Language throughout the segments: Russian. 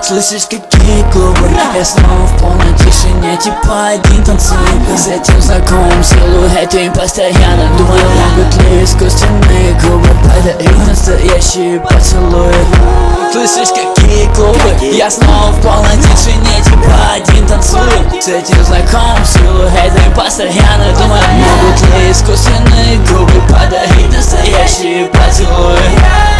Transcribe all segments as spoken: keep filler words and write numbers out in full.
Слышишь, какие клубы? Я снова в полной тишине, типа один танцую. С этим знакомым силуэтом постоянно думаю, могут ли искусственные губы подарить настоящие поцелуи. Слышишь, какие клубы? Я снова в полной тишине, типа один танцую. С этим знакомым силуэтом постоянно думаю, могут ли искусственные губы подарить настоящие поцелуи.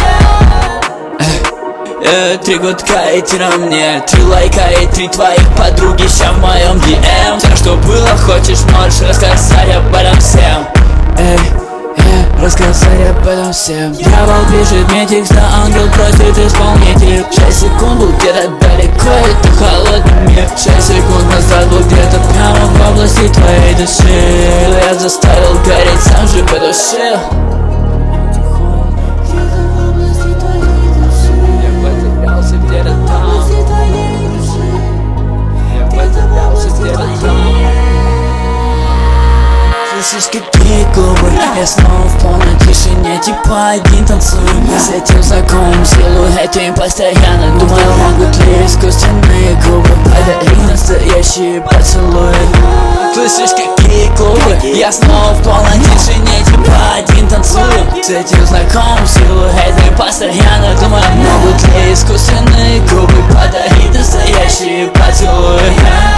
Э, три гудка и ты на мне, три лайка и три твоих подруги ща в моем ди эм. Все, что было, хочешь, можешь рассказать об этом всем. Эй, э, рассказать об этом всем. Дьявол пишет мне текст, а ангел просит исполнитель. Шесть секунд был где-то далеко, это холодный мир. Шесть секунд назад был где-то прямо в области твоей души. Я заставил гореть, сам же потушил. Слышишь, какие клубы? Я снова в полной тишине, типа один танцую. С этим знакомым силуэтом постоянно думаю, могут ли искусственные губы подарить настоящие поцелуи. Слышишь, какие клубы? Я снова в полной тишине, типа один танцую. С этим знакомым силуэтом постоянно думаю, могут ли искусственные губы подарить настоящие поцелуи.